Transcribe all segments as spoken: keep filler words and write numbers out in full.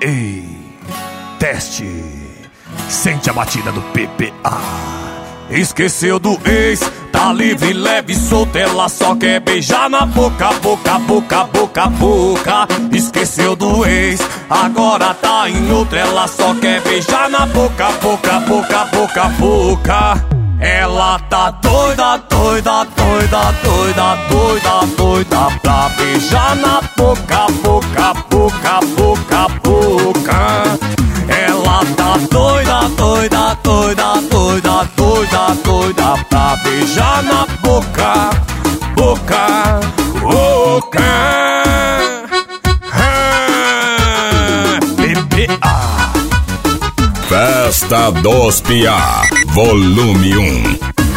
Ei, teste. Sente a batida do P P A. Esqueceu do ex, tá livre, leve, solta. Ela só quer beijar na boca, boca, boca, boca, boca. Esqueceu do ex, agora tá em outra. Ela só quer beijar na boca, boca, boca, boca, boca. Ela tá doida, doida, doida, doida, doida, doida pra beijar na boca, boca, boca, boca, boca. Ela tá doida, doida, doida, doida, doida, doida pra beijar na boca, boca, boca. P P A. Festa dos Piá, volume um.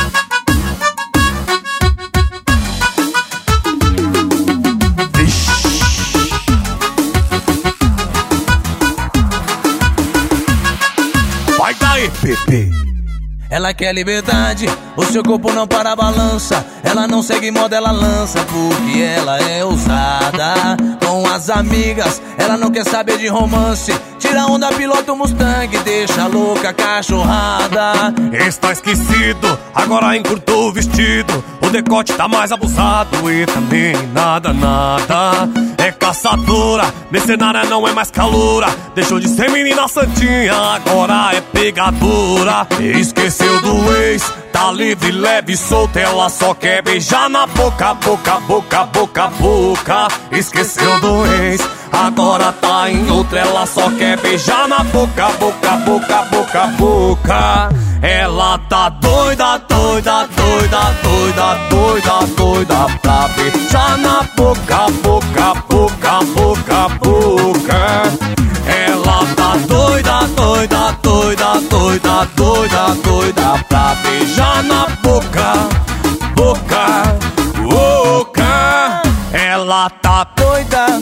Vai daí, P P. Ela quer liberdade, o seu corpo não para a balança. Ela não segue moda, ela lança, porque ela é ousada. Com as amigas, ela não quer saber de romance. Tira onda, pilota o Mustang, deixa louca a cachorrada. Está esquecido, agora encurtou o vestido. O decote tá mais abusado e também nada, nada. É caçadora, mercenária não é mais caloura. Deixou de ser menina santinha, agora é pegadora. Esqueceu do ex, tá livre, leve, solta. Ela só quer beijar na boca, boca, boca, boca, boca. Esqueceu do ex, agora tá em outra. Ela só quer beijar na boca, boca, boca, boca, boca. Ela tá doida, doida, doida, doida, doida, doida pra beijar na boca, boca, boca, boca, boca. Ela tá doida, doida, doida, doida, doida, doida pra beijar na boca, boca, boca. Ela tá Doida,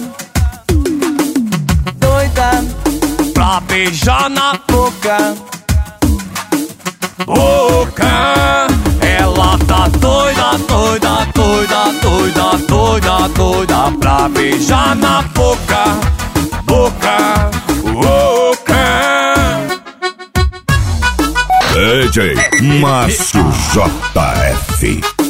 doida, pra beijar na boca, boca. Ela tá doida, doida, doida, doida, doida, doida pra beijar na boca, boca, boca. D J Márcio J F.